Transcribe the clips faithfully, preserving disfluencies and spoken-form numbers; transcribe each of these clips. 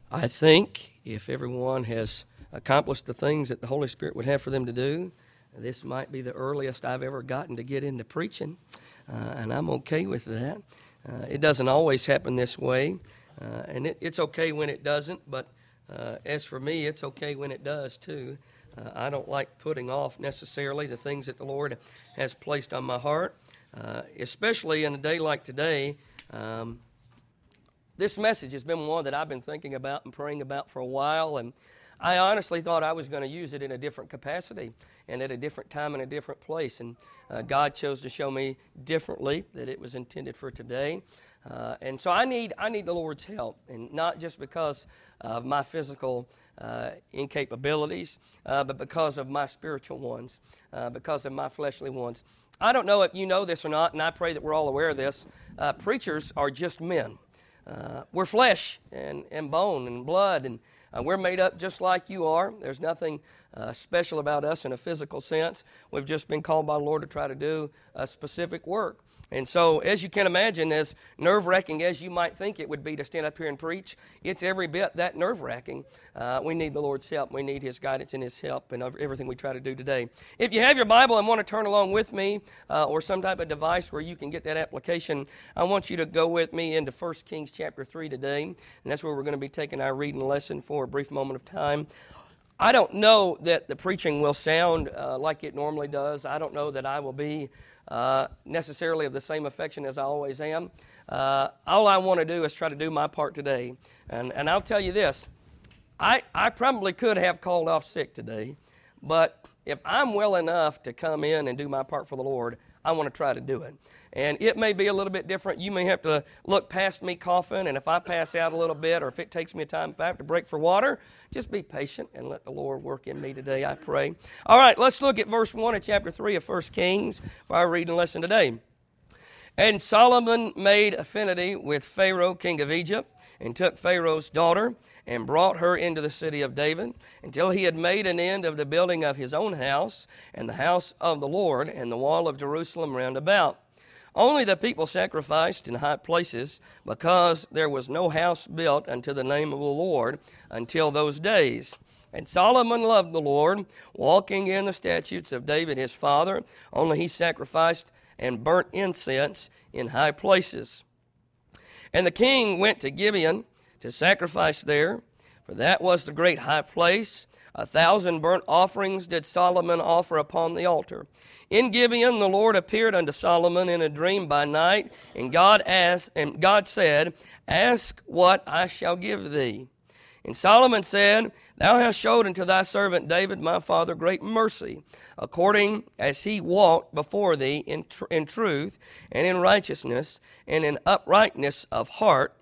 I think if everyone has accomplished the things that the Holy Spirit would have for them to do, this might be the earliest I've ever gotten to get into preaching, uh, and I'm okay with that. Uh, it doesn't always happen this way, uh, and it, it's okay when it doesn't, but uh, as for me, it's okay when it does too. Uh, I don't like putting off necessarily the things that the Lord has placed on my heart, uh, especially in a day like today. Um, This message has been one that I've been thinking about and praying about for a while, and I honestly thought I was going to use it in a different capacity and at a different time and a different place, and uh, God chose to show me differently that it was intended for today. Uh, and so I need I need the Lord's help, and not just because of my physical uh, incapabilities, uh, but because of my spiritual ones, uh, because of my fleshly ones. I don't know if you know this or not, and I pray that we're all aware of this. Uh, preachers are just men. Uh, we're flesh and, and bone and blood, and uh, we're made up just like you are. There's nothing uh, special about us in a physical sense. We've just been called by the Lord to try to do a specific work. And so, as you can imagine, as nerve-wracking as you might think it would be to stand up here and preach, it's every bit that nerve-wracking. Uh, we need the Lord's help. We need His guidance and His help in everything we try to do today. If you have your Bible and want to turn along with me, uh, or some type of device where you can get that application, I want you to go with me into First Kings chapter three today, and that's where we're going to be taking our reading lesson for a brief moment of time. I don't know that the preaching will sound uh, like it normally does. I don't know that I will be uh, necessarily of the same affection as I always am. Uh, all I want to do is try to do my part today. And, and I'll tell you this, I, I probably could have called off sick today, but if I'm well enough to come in and do my part for the Lord, I want to try to do it. And it may be a little bit different. You may have to look past me coughing, and if I pass out a little bit, or if it takes me a time, if I have to break for water, just be patient and let the Lord work in me today, I pray. All right, let's look at verse one of chapter three of First Kings for our reading lesson today. And Solomon made affinity with Pharaoh, king of Egypt, and took Pharaoh's daughter and brought her into the city of David until he had made an end of the building of his own house and the house of the Lord and the wall of Jerusalem round about. Only the people sacrificed in high places, because there was no house built unto the name of the Lord until those days. And Solomon loved the Lord, walking in the statutes of David his father, only he sacrificed and burnt incense in high places. And the king went to Gibeon to sacrifice there, for that was the great high place. A thousand burnt offerings did Solomon offer upon the altar. In Gibeon the Lord appeared unto Solomon in a dream by night, and God asked, and God said, Ask what I shall give thee. And Solomon said, Thou hast showed unto thy servant David my father great mercy, according as he walked before thee in, tr- in truth and in righteousness and in uprightness of heart,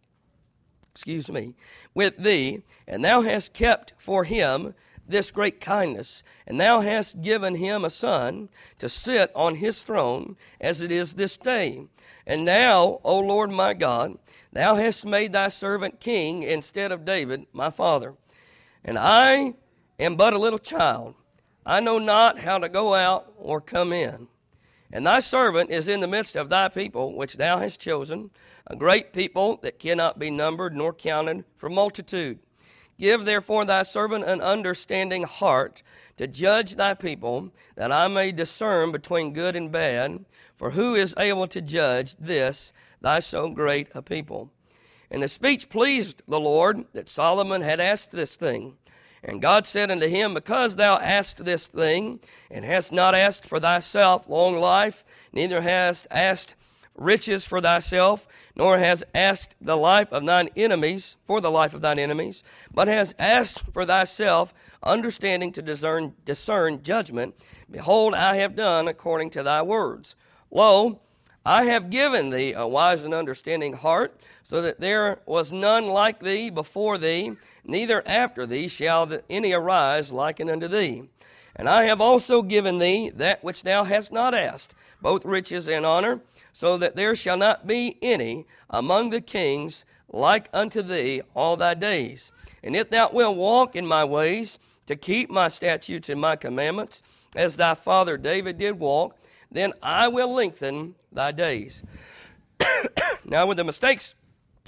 excuse me, with thee, and thou hast kept for him this great kindness, and thou hast given him a son to sit on his throne, as it is this day. And now, O Lord my God, thou hast made thy servant king instead of David my father. And I am but a little child. I know not how to go out or come in. And thy servant is in the midst of thy people, which thou hast chosen, a great people that cannot be numbered nor counted for multitude. Give therefore thy servant an understanding heart to judge thy people, that I may discern between good and bad. For who is able to judge this, thy so great a people? And the speech pleased the Lord, that Solomon had asked this thing. And God said unto him, Because thou asked this thing, and hast not asked for thyself long life, neither hast asked riches for thyself, nor has asked the life of thine enemies, for the life of thine enemies, but has asked for thyself understanding to discern, discern judgment. Behold, I have done according to thy words. Lo, I have given thee a wise and understanding heart, so that there was none like thee before thee, neither after thee shall any arise like unto thee. And I have also given thee that which thou hast not asked, both riches and honor, so that there shall not be any among the kings like unto thee all thy days. And if thou wilt walk in my ways, to keep my statutes and my commandments, as thy father David did walk, then I will lengthen thy days. Now with the mistakes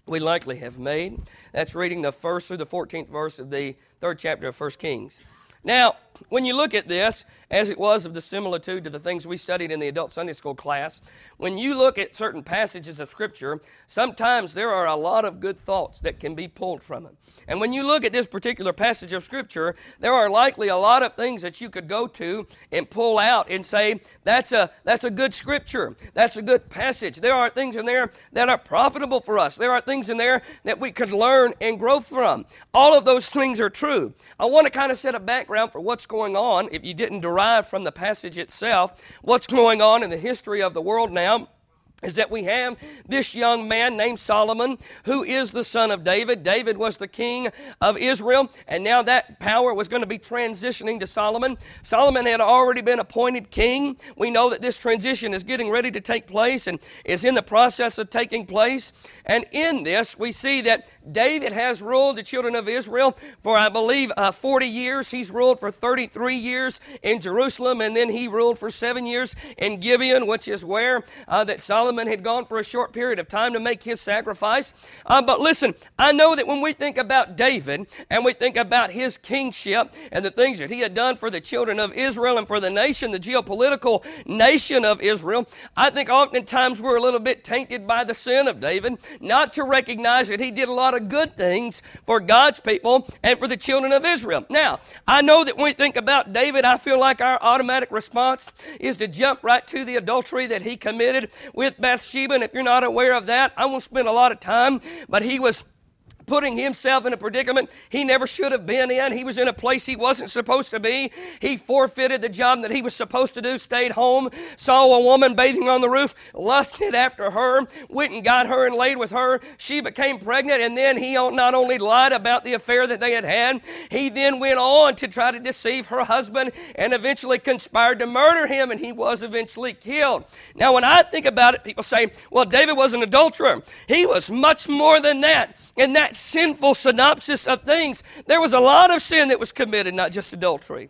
we likely have made. That's reading the first through the fourteenth verse of the third chapter of First Kings. Now, when you look at this, as it was of the similitude to the things we studied in the adult Sunday school class, when you look at certain passages of Scripture, sometimes there are a lot of good thoughts that can be pulled from it. And when you look at this particular passage of Scripture, there are likely a lot of things that you could go to and pull out and say, that's a, that's a good Scripture. That's a good passage. There are things in there that are profitable for us. There are things in there that we could learn and grow from. All of those things are true. I want to kind of set a background for what's going on, if you didn't derive from the passage itself, what's going on in the history of the world now. Is that we have this young man named Solomon, who is the son of David. David was the king of Israel, and now that power was going to be transitioning to Solomon. Solomon had already been appointed king. We know that this transition is getting ready to take place and is in the process of taking place. And in this, we see that David has ruled the children of Israel for, I believe, uh, forty years. He's ruled for thirty-three years in Jerusalem, and then he ruled for seven years in Gibeon, which is where uh, that Solomon had gone for a short period of time to make his sacrifice. Uh, but listen, I know that when we think about David and we think about his kingship and the things that he had done for the children of Israel and for the nation, the geopolitical nation of Israel, I think oftentimes we're a little bit tainted by the sin of David, not to recognize that he did a lot of good things for God's people and for the children of Israel. Now, I know that when we think about David, I feel like our automatic response is to jump right to the adultery that he committed with Bathsheba, and if you're not aware of that, I won't spend a lot of time, but he was putting himself in a predicament he never should have been in. He was in a place he wasn't supposed to be. He forfeited the job that he was supposed to do, stayed home, saw a woman bathing on the roof, lusted after her, went and got her and laid with her. She became pregnant, and then he not only lied about the affair that they had had, he then went on to try to deceive her husband and eventually conspired to murder him, and he was eventually killed. Now, when I think about it, people say, well, David was an adulterer. He was much more than that. And that sinful synopsis of things, there was a lot of sin that was committed, not just adultery.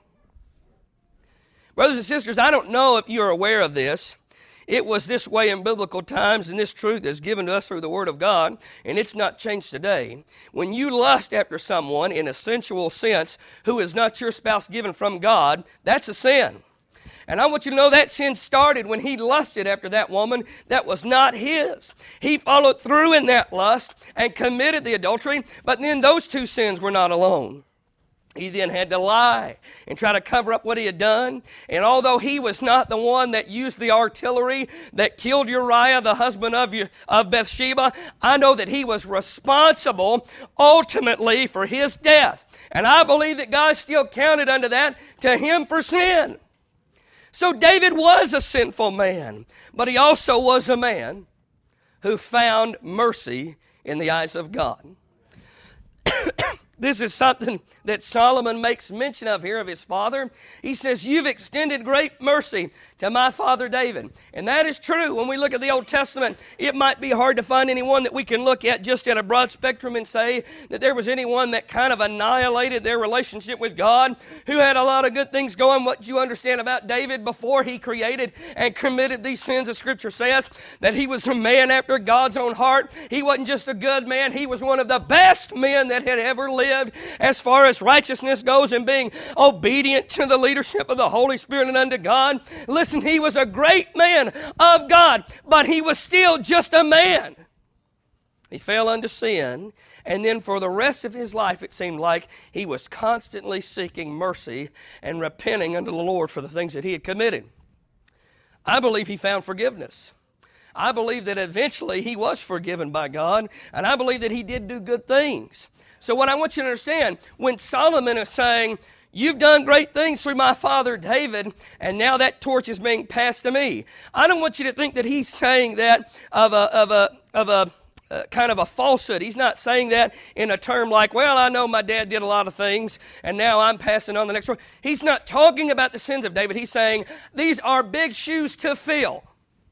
Brothers and sisters, I don't know if you're aware of this. It was this way in biblical times, and this truth is given to us through the Word of God, and it's not changed today. When you lust after someone in a sensual sense who is not your spouse given from God, that's a sin. And I want you to know that sin started when he lusted after that woman that was not his. He followed through in that lust and committed the adultery, but then those two sins were not alone. He then had to lie and try to cover up what he had done. And although he was not the one that used the artillery that killed Uriah, the husband of, of Bathsheba, I know that he was responsible ultimately for his death. And I believe that God still counted unto that to him for sin. So David was a sinful man, but he also was a man who found mercy in the eyes of God. This is something that Solomon makes mention of here of his father. He says, you've extended great mercy to my father David. And that is true. When we look at the Old Testament, it might be hard to find anyone that we can look at just at a broad spectrum and say that there was anyone that kind of annihilated their relationship with God, who had a lot of good things going. What you understand about David before he created and committed these sins, the Scripture says that he was a man after God's own heart. He wasn't just a good man. He was one of the best men that had ever lived as far as righteousness goes and being obedient to the leadership of the Holy Spirit and unto God. Listen, he was a great man of God, but he was still just a man. He fell into sin, and then for the rest of his life, it seemed like he was constantly seeking mercy and repenting unto the Lord for the things that he had committed. I believe he found forgiveness. I believe that eventually he was forgiven by God, and I believe that he did do good things. So what I want you to understand, when Solomon is saying, you've done great things through my father David, and now that torch is being passed to me, I don't want you to think that he's saying that of a, of a, of a uh, kind of a falsehood. He's not saying that in a term like, well, I know my dad did a lot of things, and now I'm passing on the next one. He's not talking about the sins of David. He's saying, these are big shoes to fill.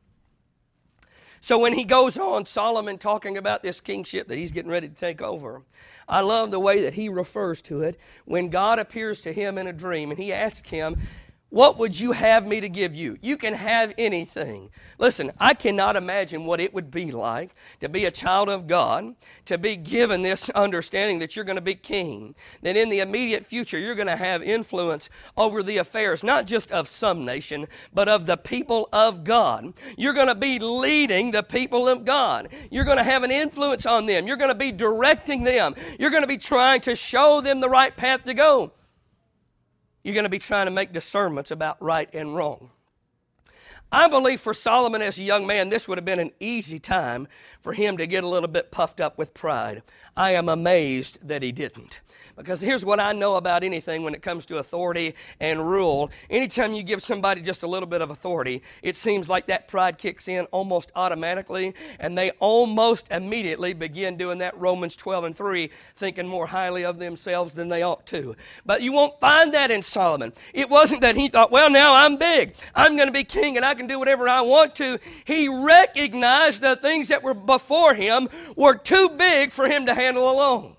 So when he goes on, Solomon talking about this kingship that he's getting ready to take over, I love the way that he refers to it when God appears to him in a dream and he asks him, what would you have me to give you? You can have anything. Listen, I cannot imagine what it would be like to be a child of God, to be given this understanding that you're going to be king, that in the immediate future you're going to have influence over the affairs, not just of some nation, but of the people of God. You're going to be leading the people of God. You're going to have an influence on them. You're going to be directing them. You're going to be trying to show them the right path to go. You're going to be trying to make discernments about right and wrong. I believe for Solomon as a young man, this would have been an easy time for him to get a little bit puffed up with pride. I am amazed that he didn't. Because here's what I know about anything when it comes to authority and rule. Anytime you give somebody just a little bit of authority, it seems like that pride kicks in almost automatically, and they almost immediately begin doing that Romans twelve and three, thinking more highly of themselves than they ought to. But you won't find that in Solomon. It wasn't that he thought, well, now I'm big. I'm going to be king and I can do whatever I want to. He recognized the things that were before him were too big for him to handle alone.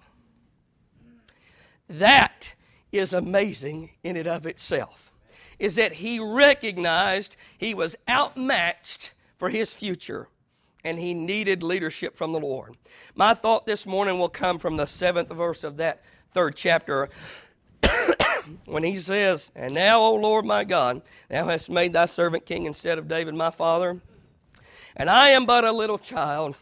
That is amazing in and of itself, is that he recognized he was outmatched for his future, and he needed leadership from the Lord. My thought this morning will come from the seventh verse of that third chapter, when he says, and now, O Lord my God, thou hast made thy servant king instead of David my father, and I am but a little child.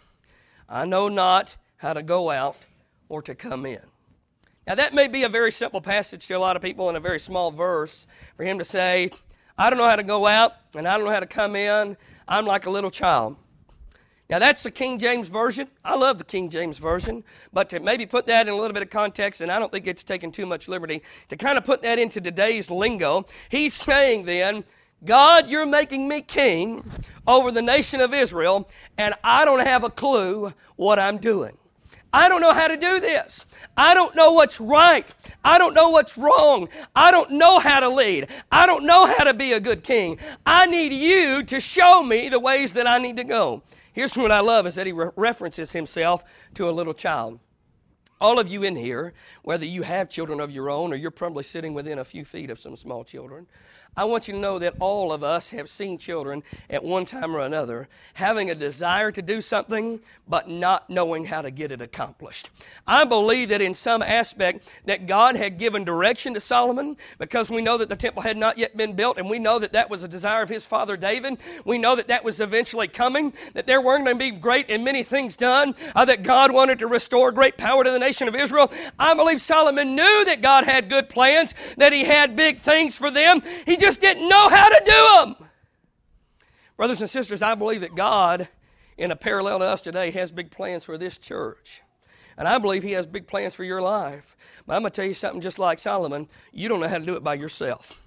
I know not how to go out or to come in. Now, that may be a very simple passage to a lot of people in a very small verse for him to say, I don't know how to go out and I don't know how to come in. I'm like a little child. Now, that's the King James Version. I love the King James Version, but to maybe put that in a little bit of context, and I don't think it's taken too much liberty, to kind of put that into today's lingo, he's saying then, God, you're making me king over the nation of Israel, and I don't have a clue what I'm doing. I don't know how to do this. I don't know what's right. I don't know what's wrong. I don't know how to lead. I don't know how to be a good king. I need you to show me the ways that I need to go. Here's what I love is that he re- references himself to a little child. All of you in here, whether you have children of your own or you're probably sitting within a few feet of some small children, I want you to know that all of us have seen children at one time or another having a desire to do something but not knowing how to get it accomplished. I believe that in some aspect that God had given direction to Solomon because we know that the temple had not yet been built, and we know that that was a desire of his father David. We know that that was eventually coming, that there weren't going to be great and many things done, uh, that God wanted to restore great power to the nation of Israel. I believe Solomon knew that God had good plans, that he had big things for them. He just didn't know how to do them. Brothers and sisters, I believe that God, in a parallel to us today, has big plans for this church. And I believe he has big plans for your life. But I'm going to tell you something just like Solomon, you don't know how to do it by yourself.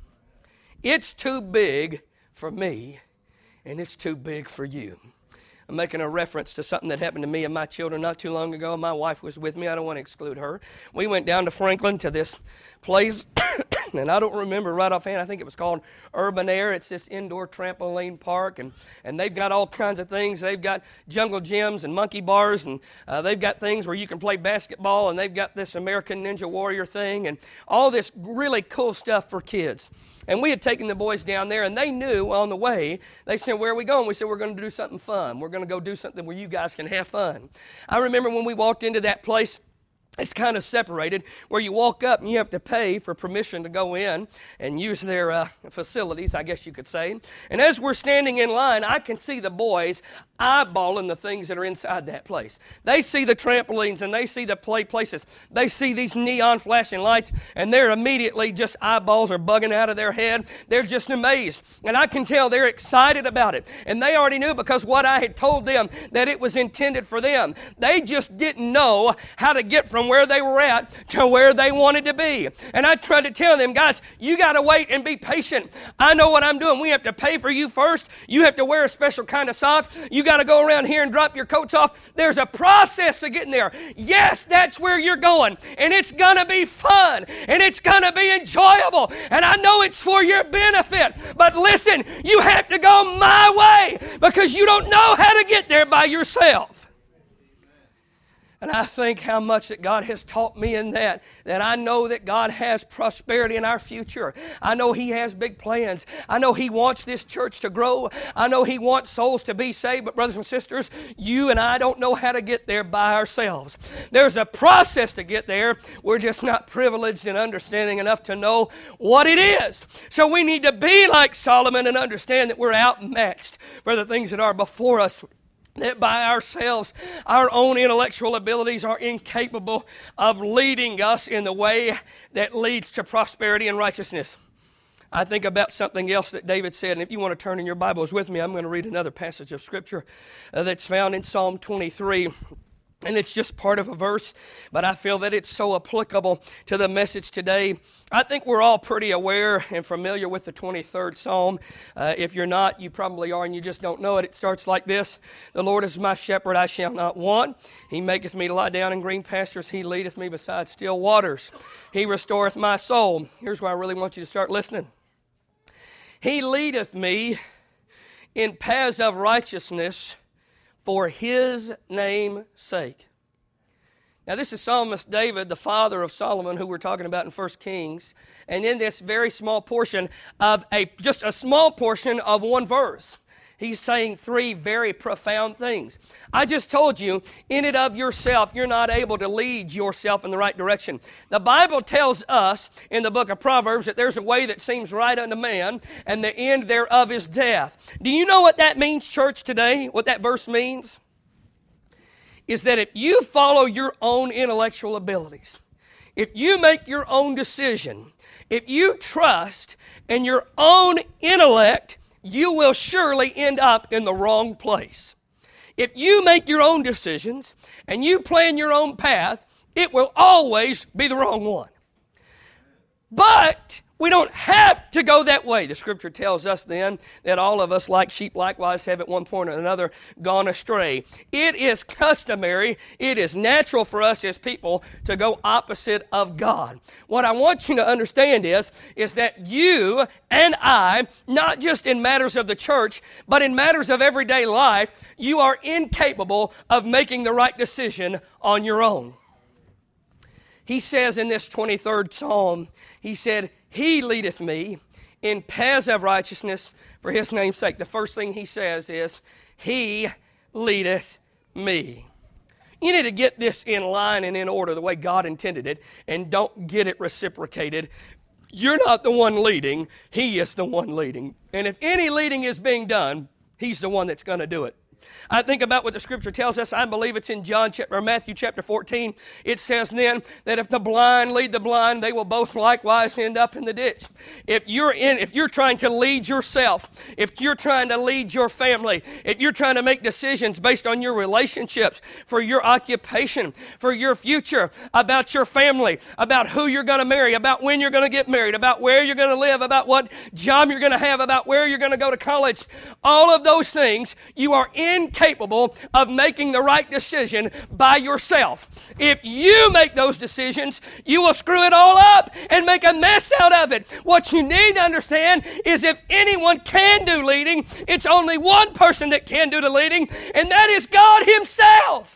It's too big for me, and it's too big for you. I'm making a reference to something that happened to me and my children not too long ago. My wife was with me. I don't want to exclude her. We went down to Franklin to this place, and I don't remember right offhand. I think it was called Urban Air. It's this indoor trampoline park, and, and they've got all kinds of things. They've got jungle gyms and monkey bars, and uh, they've got things where you can play basketball, and they've got this American Ninja Warrior thing, and all this really cool stuff for kids. And we had taken the boys down there, and they knew on the way, they said, where are we going? We said, we're going to do something fun. We're going to go do something where you guys can have fun. I remember when we walked into that place, it's kind of separated, where you walk up and you have to pay for permission to go in and use their uh, facilities, I guess you could say. And as we're standing in line, I can see the boys eyeballing the things that are inside that place. They see the trampolines and they see the play places. They see these neon flashing lights, and they're immediately just eyeballs are bugging out of their head. They're just amazed. And I can tell they're excited about it. And they already knew, because what I had told them, that it was intended for them. They just didn't know how to get from where they were at to where they wanted to be. And I tried to tell them, guys, you got to wait and be patient. I know what I'm doing. We have to pay for you first. You have to wear a special kind of sock. You got to go around here and drop your coats off. There's a process to getting there. Yes, that's where you're going. And it's going to be fun. And it's going to be enjoyable. And I know it's for your benefit. But listen, you have to go my way, because you don't know how to get there by yourself. And I think how much that God has taught me in that, that I know that God has prosperity in our future. I know He has big plans. I know He wants this church to grow. I know He wants souls to be saved. But brothers and sisters, you and I don't know how to get there by ourselves. There's a process to get there. We're just not privileged and understanding enough to know what it is. So we need to be like Solomon and understand that we're outmatched for the things that are before us. That by ourselves, our own intellectual abilities are incapable of leading us in the way that leads to prosperity and righteousness. I think about something else that David said, and if you want to turn in your Bibles with me, I'm going to read another passage of Scripture uh, that's found in Psalm twenty-three. And it's just part of a verse, but I feel that it's so applicable to the message today. I think we're all pretty aware and familiar with the twenty-third Psalm. Uh, if you're not, you probably are and you just don't know it. It starts like this: The Lord is my shepherd, I shall not want. He maketh me to lie down in green pastures. He leadeth me beside still waters. He restoreth my soul. Here's where I really want you to start listening. He leadeth me in paths of righteousness for His name's sake. Now this is Psalmist David, the father of Solomon, who we're talking about in First Kings. And in this very small portion of a, just a small portion of one verse, he's saying three very profound things. I just told you, in and of yourself, you're not able to lead yourself in the right direction. The Bible tells us in the book of Proverbs that there's a way that seems right unto man, and the end thereof is death. Do you know what that means, church, today? What that verse means? Is that if you follow your own intellectual abilities, if you make your own decision, if you trust in your own intellect, you will surely end up in the wrong place. If you make your own decisions and you plan your own path, it will always be the wrong one. But we don't have to go that way. The Scripture tells us then that all of us, like sheep, likewise have at one point or another gone astray. It is customary, it is natural for us as people to go opposite of God. What I want you to understand is, is that you and I, not just in matters of the church, but in matters of everyday life, you are incapable of making the right decision on your own. He says in this twenty-third Psalm, he said, He leadeth me in paths of righteousness for His name's sake. The first thing he says is, He leadeth me. You need to get this in line and in order the way God intended it, and don't get it reciprocated. You're not the one leading, He is the one leading. And if any leading is being done, He's the one that's going to do it. I think about what the Scripture tells us. I believe it's in John chapter, or Matthew chapter fourteen. It says then that if the blind lead the blind, they will both likewise end up in the ditch. If you're in, if you're trying to lead yourself, if you're trying to lead your family, if you're trying to make decisions based on your relationships, for your occupation, for your future, about your family, about who you're going to marry, about when you're going to get married, about where you're going to live, about what job you're going to have, about where you're going to go to college, all of those things, you are in incapable of making the right decision by yourself. If you make those decisions, you will screw it all up and make a mess out of it. What you need to understand is if anyone can do leading, it's only one person that can do the leading, and that is God Himself.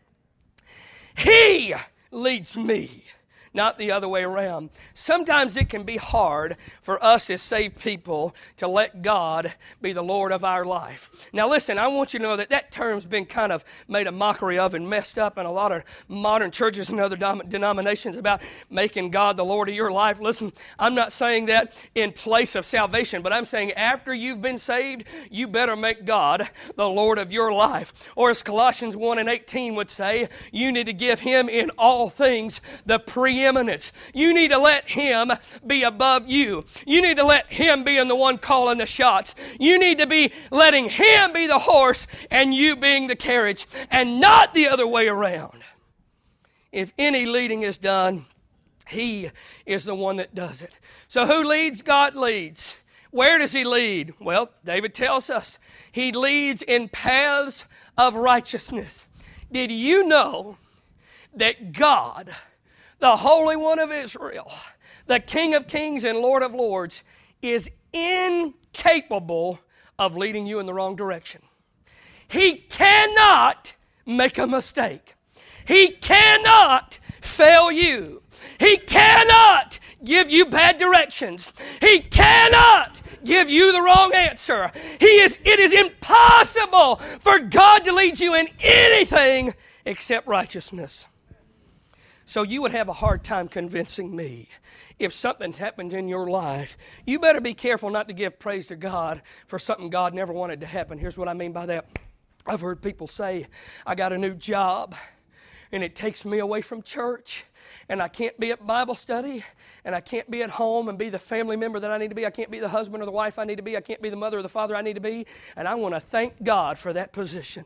He leads me, not the other way around. Sometimes it can be hard for us as saved people to let God be the Lord of our life. Now listen, I want you to know that that term's been kind of made a mockery of and messed up in a lot of modern churches and other dom- denominations about making God the Lord of your life. Listen, I'm not saying that in place of salvation, but I'm saying after you've been saved, you better make God the Lord of your life. Or as Colossians one and eighteen would say, you need to give Him in all things the preeminence. You need to let Him be above you. You need to let Him be the one calling the shots. You need to be letting Him be the horse and you being the carriage, and not the other way around. If any leading is done, He is the one that does it. So who leads? God leads. Where does He lead? Well, David tells us He leads in paths of righteousness. Did you know that God, the Holy One of Israel, the King of Kings and Lord of Lords, is incapable of leading you in the wrong direction? He cannot make a mistake. He cannot fail you. He cannot give you bad directions. He cannot give you the wrong answer. He is, it is impossible for God to lead you in anything except righteousness. So you would have a hard time convincing me. If something happens in your life, you better be careful not to give praise to God for something God never wanted to happen. Here's what I mean by that. I've heard people say, I got a new job, and it takes me away from church, and I can't be at Bible study, and I can't be at home and be the family member that I need to be. I can't be the husband or the wife I need to be. I can't be the mother or the father I need to be, and I want to thank God for that position.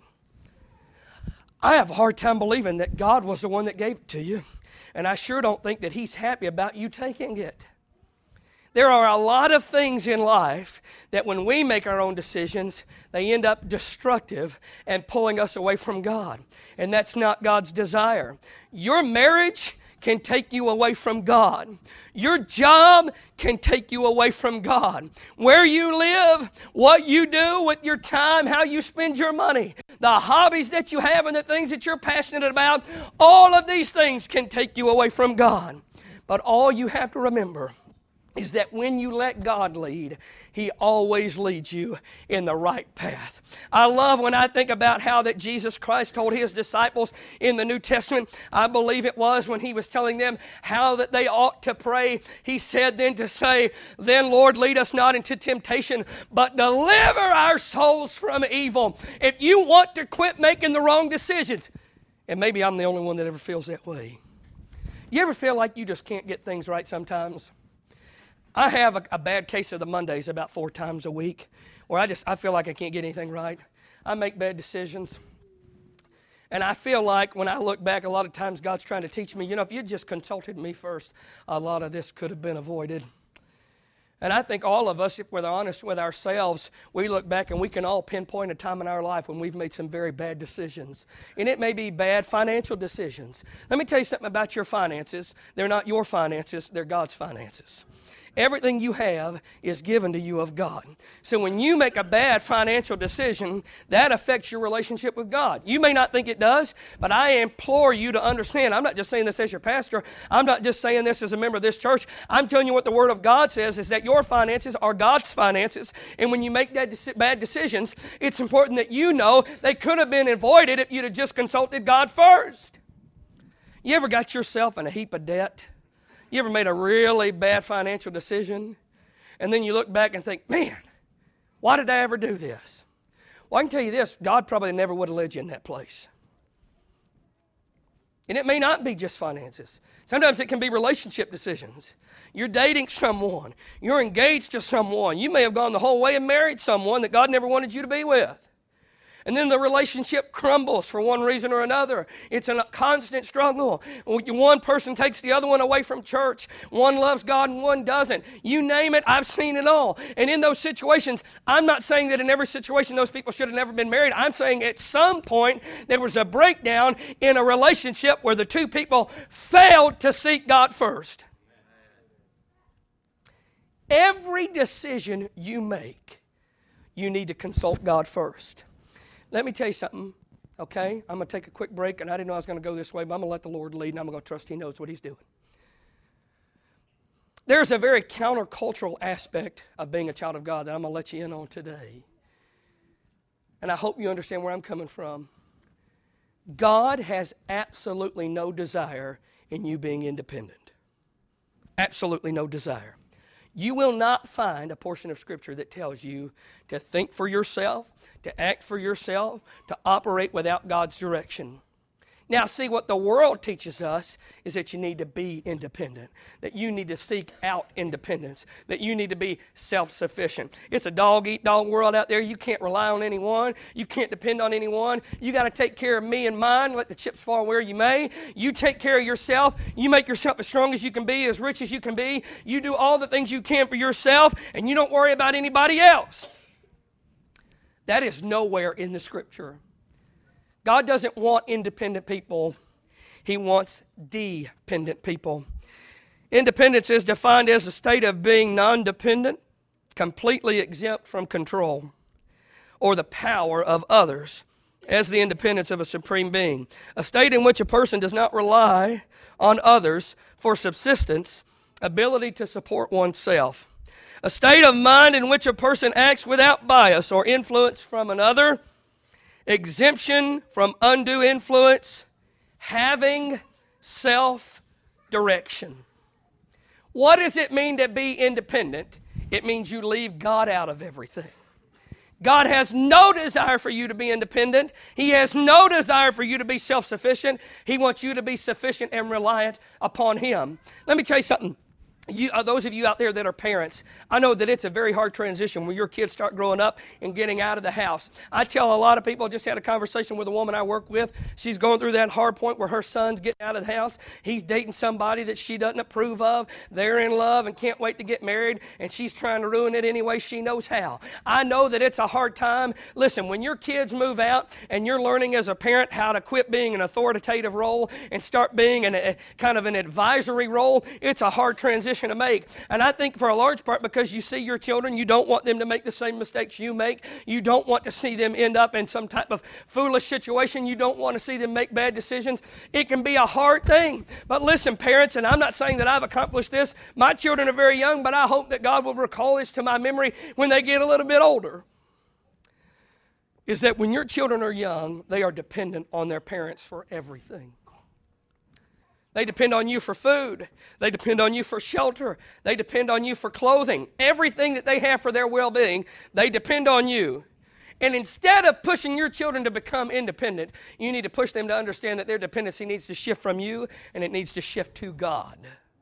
I have a hard time believing that God was the one that gave it to you, and I sure don't think that He's happy about you taking it. There are a lot of things in life that when we make our own decisions, they end up destructive and pulling us away from God. And that's not God's desire. Your marriage can take you away from God. Your job can take you away from God. Where you live, what you do with your time, how you spend your money, the hobbies that you have and the things that you're passionate about, all of these things can take you away from God. But all you have to remember is that when you let God lead, He always leads you in the right path. I love when I think about how that Jesus Christ told His disciples in the New Testament, I believe it was when He was telling them how that they ought to pray. He said then to say, then Lord, lead us not into temptation, but deliver our souls from evil. If you want to quit making the wrong decisions, and maybe I'm the only one that ever feels that way. You ever feel like you just can't get things right sometimes? I have a, a bad case of the Mondays about four times a week where I just, I feel like I can't get anything right. I make bad decisions. And I feel like when I look back, a lot of times God's trying to teach me, you know, if you'd just consulted me first, a lot of this could have been avoided. And I think all of us, if we're honest with ourselves, we look back and we can all pinpoint a time in our life when we've made some very bad decisions. And it may be bad financial decisions. Let me tell you something about your finances. They're not your finances, they're God's finances. Everything you have is given to you of God. So when you make a bad financial decision, that affects your relationship with God. You may not think it does, but I implore you to understand. I'm not just saying this as your pastor. I'm not just saying this as a member of this church. I'm telling you what the Word of God says is that your finances are God's finances. And when you make bad decisions, it's important that you know they could have been avoided if you'd have just consulted God first. You ever got yourself in a heap of debt? You ever made a really bad financial decision, and then you look back and think, man, why did I ever do this? Well, I can tell you this, God probably never would have led you in that place. And it may not be just finances. Sometimes it can be relationship decisions. You're dating someone. You're engaged to someone. You may have gone the whole way and married someone that God never wanted you to be with. And then the relationship crumbles for one reason or another. It's a constant struggle. One person takes the other one away from church. One loves God and one doesn't. You name it, I've seen it all. And in those situations, I'm not saying that in every situation those people should have never been married. I'm saying at some point there was a breakdown in a relationship where the two people failed to seek God first. Every decision you make, you need to consult God first. Let me tell you something, okay? I'm going to take a quick break, and I didn't know I was going to go this way, but I'm going to let the Lord lead, and I'm going to trust He knows what He's doing. There's a very countercultural aspect of being a child of God that I'm going to let you in on today. And I hope you understand where I'm coming from. God has absolutely no desire in you being independent. Absolutely no desire. You will not find a portion of Scripture that tells you to think for yourself, to act for yourself, to operate without God's direction. Now, see, what the world teaches us is that you need to be independent, that you need to seek out independence, that you need to be self-sufficient. It's a dog-eat-dog world out there. You can't rely on anyone. You can't depend on anyone. You got to take care of me and mine. Let the chips fall where you may. You take care of yourself. You make yourself as strong as you can be, as rich as you can be. You do all the things you can for yourself, and you don't worry about anybody else. That is nowhere in the Scripture. God doesn't want independent people. He wants dependent people. Independence is defined as a state of being non-dependent, completely exempt from control, or the power of others as the independence of a supreme being. A state in which a person does not rely on others for subsistence, ability to support oneself. A state of mind in which a person acts without bias or influence from another, exemption from undue influence, having self-direction. What does it mean to be independent? It means you leave God out of everything. God has no desire for you to be independent. He has no desire for you to be self-sufficient. He wants you to be sufficient and reliant upon Him. Let me tell you something. You, uh, those of you out there that are parents, I know that it's a very hard transition when your kids start growing up and getting out of the house. I tell a lot of people, I just had a conversation with a woman I work with. She's going through that hard point where her son's getting out of the house. He's dating somebody that she doesn't approve of. They're in love and can't wait to get married, and she's trying to ruin it any way she knows how. I know that it's a hard time. Listen, when your kids move out and you're learning as a parent how to quit being an authoritative role and start being an, a, kind of an advisory role, it's a hard transition to make. And I think for a large part because you see your children, you don't want them to make the same mistakes you make. You don't want to see them end up in some type of foolish situation. You don't want to see them make bad decisions. It can be a hard thing. But listen, parents, and I'm not saying that I've accomplished this. My children are very young, but I hope that God will recall this to my memory when they get a little bit older. Is that when your children are young, they are dependent on their parents for everything. They depend on you for food. They depend on you for shelter. They depend on you for clothing. Everything that they have for their well-being, they depend on you. And instead of pushing your children to become independent, you need to push them to understand that their dependency needs to shift from you and it needs to shift to God.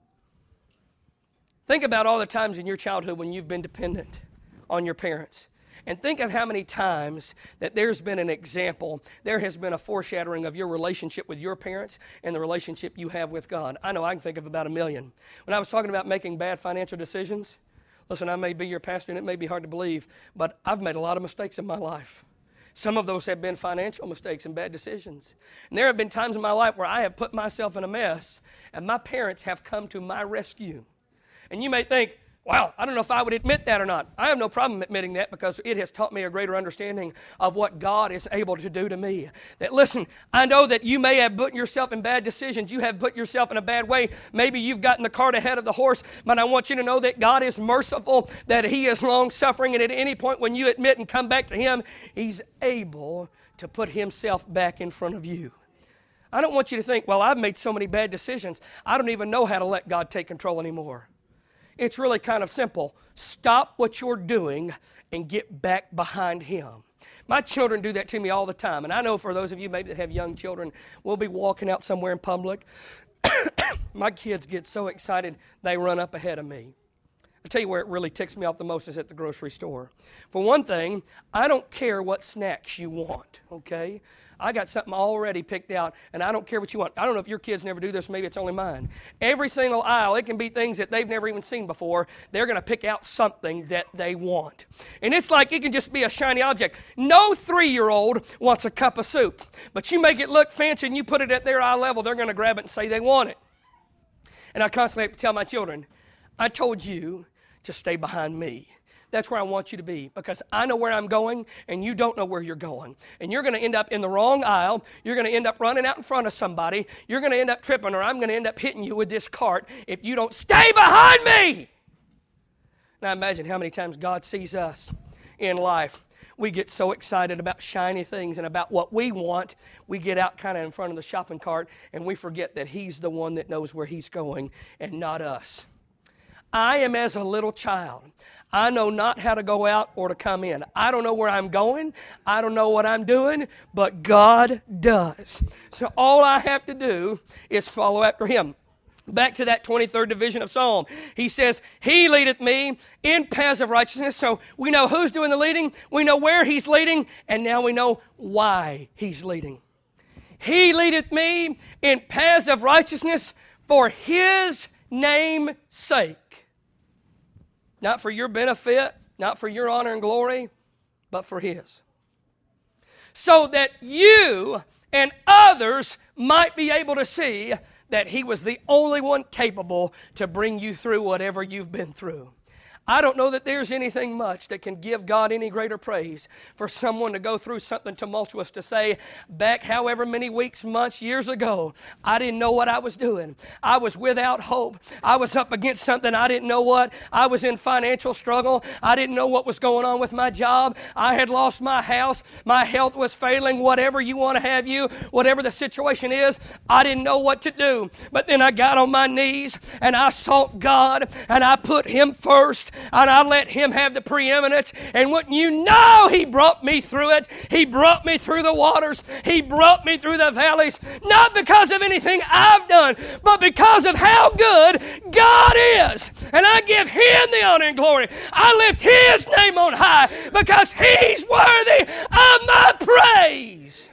Think about all the times in your childhood when you've been dependent on your parents. And think of how many times that there's been an example, there has been a foreshadowing of your relationship with your parents and the relationship you have with God. I know I can think of about a million. When I was talking about making bad financial decisions, listen, I may be your pastor and it may be hard to believe, but I've made a lot of mistakes in my life. Some of those have been financial mistakes and bad decisions. And there have been times in my life where I have put myself in a mess and my parents have come to my rescue. And you may think, wow, I don't know if I would admit that or not. I have no problem admitting that because it has taught me a greater understanding of what God is able to do to me. That listen, I know that you may have put yourself in bad decisions. You have put yourself in a bad way. Maybe you've gotten the cart ahead of the horse, but I want you to know that God is merciful, that He is long-suffering, and at any point when you admit and come back to Him, He's able to put Himself back in front of you. I don't want you to think, well, I've made so many bad decisions, I don't even know how to let God take control anymore. It's really kind of simple. Stop what you're doing and get back behind Him. My children do that to me all the time. And I know for those of you maybe that have young children, we'll be walking out somewhere in public. My kids get so excited, they run up ahead of me. I'll tell you where it really ticks me off the most is at the grocery store. For one thing, I don't care what snacks you want, okay? I got something already picked out, and I don't care what you want. I don't know if your kids never do this. Maybe it's only mine. Every single aisle, it can be things that they've never even seen before. They're going to pick out something that they want. And it's like it can just be a shiny object. No three-year-old wants a cup of soup, but you make it look fancy and you put it at their eye level, they're going to grab it and say they want it. And I constantly have to tell my children, I told you to stay behind me. That's where I want you to be because I know where I'm going and you don't know where you're going. And you're going to end up in the wrong aisle. You're going to end up running out in front of somebody. You're going to end up tripping or I'm going to end up hitting you with this cart if you don't stay behind me. Now imagine how many times God sees us in life. We get so excited about shiny things and about what we want. We get out kind of in front of the shopping cart and we forget that He's the one that knows where He's going and not us. I am as a little child. I know not how to go out or to come in. I don't know where I'm going. I don't know what I'm doing, but God does. So all I have to do is follow after Him. Back to that twenty-third division of Psalm. He says, He leadeth me in paths of righteousness. So we know who's doing the leading. We know where He's leading. And now we know why He's leading. He leadeth me in paths of righteousness for His name's sake. Not for your benefit, not for your honor and glory, but for His. So that you and others might be able to see that He was the only one capable to bring you through whatever you've been through. I don't know that there's anything much that can give God any greater praise for someone to go through something tumultuous, to say, back however many weeks, months, years ago, I didn't know what I was doing. I was without hope. I was up against something I didn't know what. I was in financial struggle. I didn't know what was going on with my job. I had lost my house. My health was failing. Whatever you want to have you, whatever the situation is, I didn't know what to do. But then I got on my knees and I sought God and I put Him first. And I let Him have the preeminence. And wouldn't you know, He brought me through it. He brought me through the waters. He brought me through the valleys. Not because of anything I've done, but because of how good God is. And I give Him the honor and glory. I lift His name on high because He's worthy of my praise.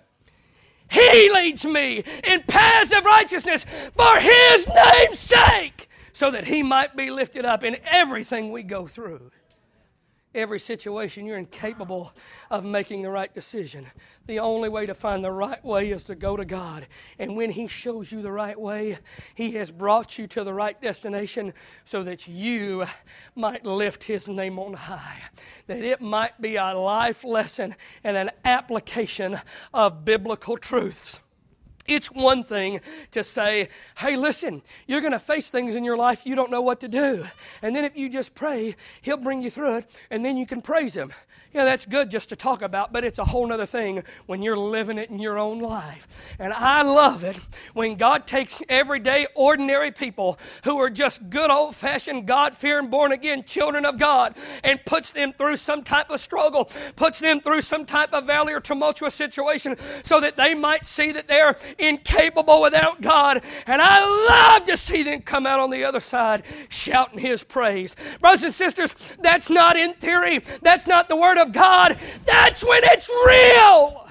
He leads me in paths of righteousness for His name's sake, so that He might be lifted up in everything we go through. Every situation, you're incapable of making the right decision. The only way to find the right way is to go to God. And when He shows you the right way, He has brought you to the right destination so that you might lift His name on high. That it might be a life lesson and an application of biblical truths. It's one thing to say, hey, listen, you're going to face things in your life you don't know what to do. And then if you just pray, He'll bring you through it, and then you can praise Him. Yeah, that's good just to talk about, but it's a whole other thing when you're living it in your own life. And I love it when God takes everyday, ordinary people who are just good old-fashioned, God-fearing, born-again children of God and puts them through some type of struggle, puts them through some type of valley or tumultuous situation so that they might see that they're incapable without God. And I love to see them come out on the other side shouting His praise. Brothers and sisters, that's not in theory. That's not the Word of God. That's when it's real.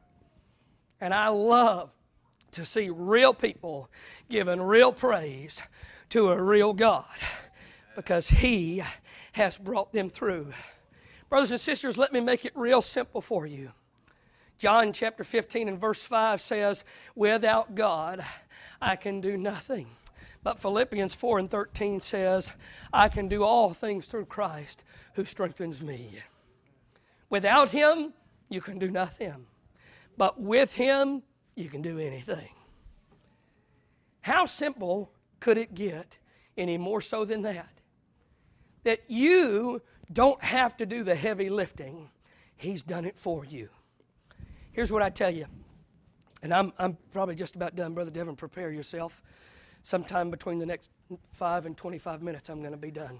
And I love to see real people giving real praise to a real God because He has brought them through. Brothers and sisters, let me make it real simple for you. John chapter fifteen and verse five says, without God, I can do nothing. But Philippians four and thirteen says, I can do all things through Christ who strengthens me. Without Him, you can do nothing. But with Him, you can do anything. How simple could it get any more so than that? That you don't have to do the heavy lifting. He's done it for you. Here's what I tell you, and I'm, I'm probably just about done. Brother Devin, prepare yourself. Sometime between the next five and twenty-five minutes, I'm going to be done.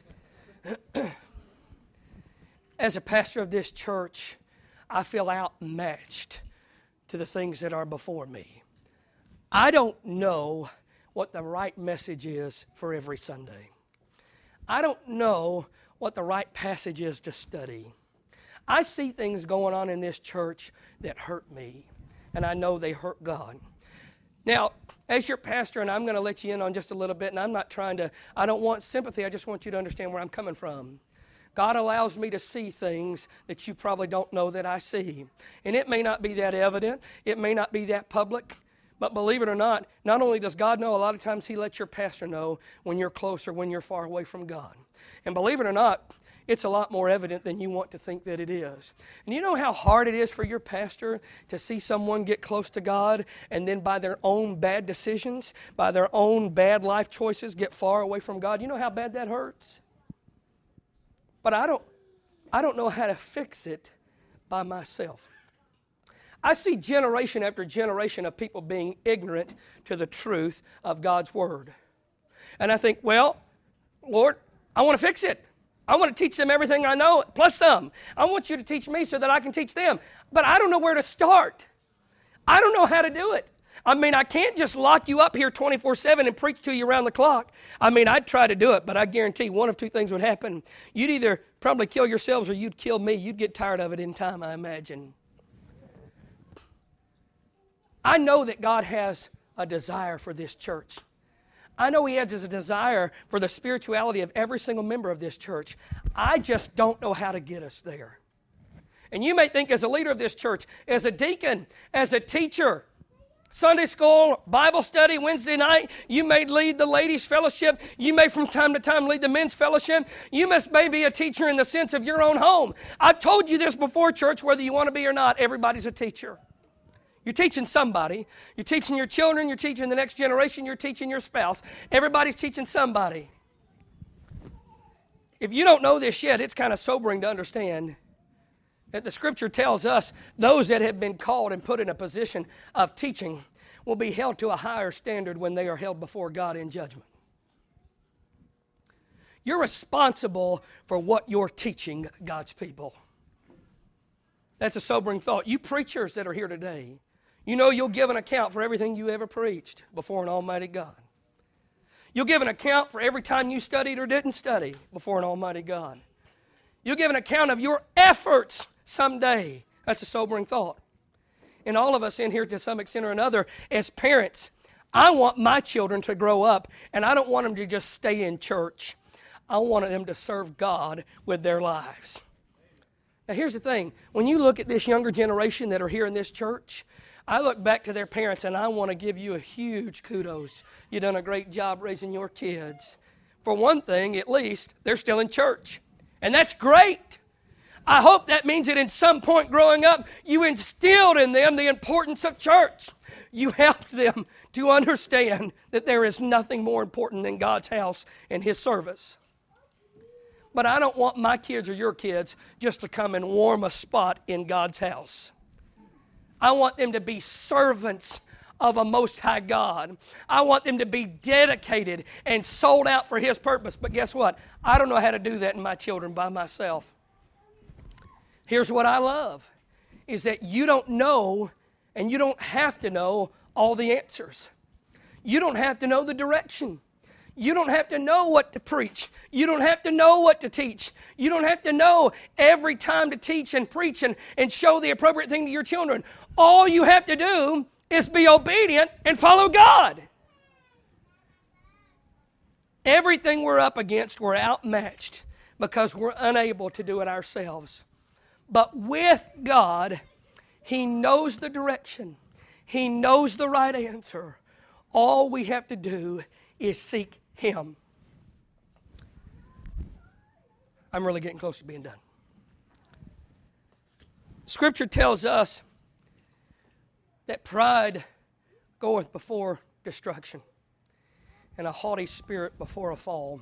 As a pastor of this church, I feel outmatched to the things that are before me. I don't know what the right message is for every Sunday. I don't know what the right passage is to study. I see things going on in this church that hurt me, and I know they hurt God. Now, as your pastor, and I'm going to let you in on just a little bit, and I'm not trying to, I don't want sympathy, I just want you to understand where I'm coming from. God allows me to see things that you probably don't know that I see. And it may not be that evident, it may not be that public, but believe it or not, not only does God know, a lot of times He lets your pastor know when you're close or when you're far away from God. And believe it or not, it's a lot more evident than you want to think that it is. And you know how hard it is for your pastor to see someone get close to God and then by their own bad decisions, by their own bad life choices, get far away from God? You know how bad that hurts? But I don't, I don't know how to fix it by myself. I see generation after generation of people being ignorant to the truth of God's Word. And I think, well, Lord, I want to fix it. I want to teach them everything I know, plus some. I want you to teach me so that I can teach them. But I don't know where to start. I don't know how to do it. I mean, I can't just lock you up here twenty-four seven and preach to you around the clock. I mean, I'd try to do it, but I guarantee one of two things would happen. You'd either probably kill yourselves or you'd kill me. You'd get tired of it in time, I imagine. I know that God has a desire for this church. I know He has a desire for the spirituality of every single member of this church. I just don't know how to get us there. And you may think as a leader of this church, as a deacon, as a teacher, Sunday school, Bible study, Wednesday night. You may lead the ladies' fellowship. You may from time to time lead the men's fellowship. You must may be a teacher in the sense of your own home. I've told you this before, church, whether you want to be or not, everybody's a teacher. You're teaching somebody. You're teaching your children. You're teaching the next generation. You're teaching your spouse. Everybody's teaching somebody. If you don't know this yet, it's kind of sobering to understand that the Scripture tells us those that have been called and put in a position of teaching will be held to a higher standard when they are held before God in judgment. You're responsible for what you're teaching God's people. That's a sobering thought. You preachers that are here today, you know you'll give an account for everything you ever preached before an almighty God. You'll give an account for every time you studied or didn't study before an almighty God. You'll give an account of your efforts someday. That's a sobering thought. And all of us in here to some extent or another, as parents, I want my children to grow up, and I don't want them to just stay in church. I want them to serve God with their lives. Now here's the thing. When you look at this younger generation that are here in this church, I look back to their parents and I want to give you a huge kudos. You've done a great job raising your kids. For one thing, at least, they're still in church. And that's great. I hope that means that in some point growing up, you instilled in them the importance of church. You helped them to understand that there is nothing more important than God's house and His service. But I don't want my kids or your kids just to come and warm a spot in God's house. I want them to be servants of a Most High God. I want them to be dedicated and sold out for His purpose. But guess what? I don't know how to do that in my children by myself. Here's what I love, is that you don't know and you don't have to know all the answers. You don't have to know the direction. You don't have to know what to preach. You don't have to know what to teach. You don't have to know every time to teach and preach and, and show the appropriate thing to your children. All you have to do is be obedient and follow God. Everything we're up against, we're outmatched because we're unable to do it ourselves. But with God, He knows the direction. He knows the right answer. All we have to do is seek Him. I'm really getting close to being done. Scripture tells us that pride goeth before destruction, and a haughty spirit before a fall.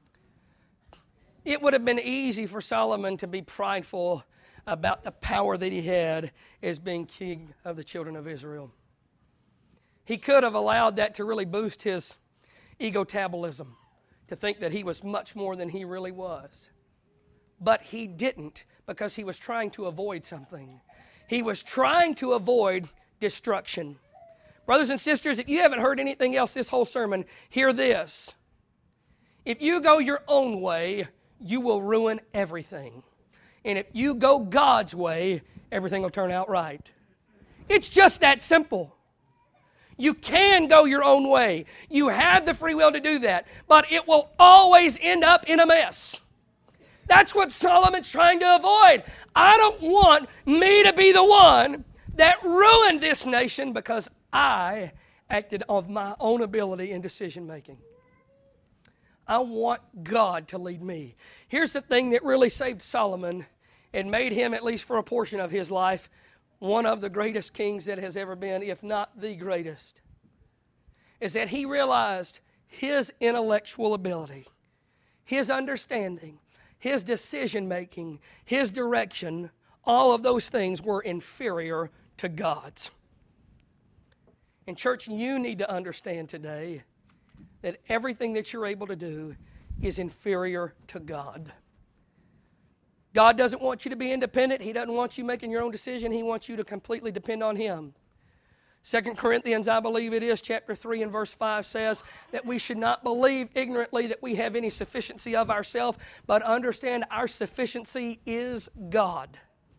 It would have been easy for Solomon to be prideful about the power that he had as being king of the children of Israel. He could have allowed that to really boost his egotabolism, to think that he was much more than he really was. But he didn't, because he was trying to avoid something. He was trying to avoid destruction. Brothers and sisters, if you haven't heard anything else this whole sermon, hear this. If you go your own way, you will ruin everything. And if you go God's way, everything will turn out right. It's just that simple. You can go your own way. You have the free will to do that. But it will always end up in a mess. That's what Solomon's trying to avoid. I don't want me to be the one that ruined this nation because I acted of my own ability in decision making. I want God to lead me. Here's the thing that really saved Solomon and made him, at least for a portion of his life, one of the greatest kings that has ever been, if not the greatest, is that he realized his intellectual ability, his understanding, his decision making, his direction, all of those things were inferior to God's. And church, you need to understand today that everything that you're able to do is inferior to God. God doesn't want you to be independent. He doesn't want you making your own decision. He wants you to completely depend on Him. Second Corinthians, I believe it is, chapter three and verse five says that we should not believe ignorantly that we have any sufficiency of ourselves, but understand our sufficiency is God.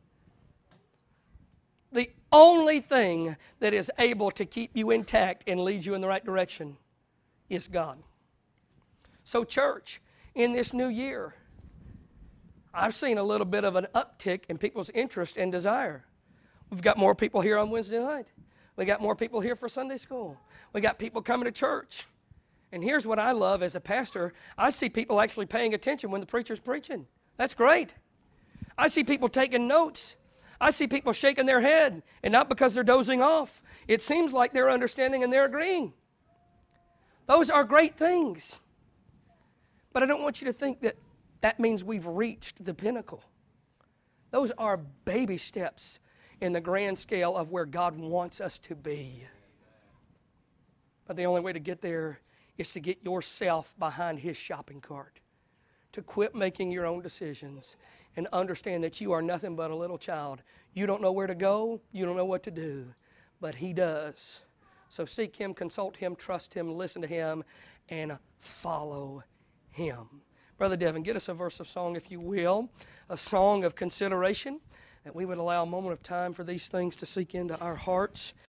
The only thing that is able to keep you intact and lead you in the right direction is God. So church, in this new year, I've seen a little bit of an uptick in people's interest and desire. We've got more people here on Wednesday night. We got more people here for Sunday school. We got people coming to church. And here's what I love as a pastor. I see people actually paying attention when the preacher's preaching. That's great. I see people taking notes. I see people shaking their head, and not because they're dozing off. It seems like they're understanding and they're agreeing. Those are great things. But I don't want you to think that that means we've reached the pinnacle. Those are baby steps in the grand scale of where God wants us to be. But the only way to get there is to get yourself behind His shopping cart, to quit making your own decisions and understand that you are nothing but a little child. You don't know where to go, you don't know what to do, but He does. So seek Him, consult Him, trust Him, listen to Him, and follow Him. Brother Devin, get us a verse of song, if you will, a song of consideration, that we would allow a moment of time for these things to sink into our hearts.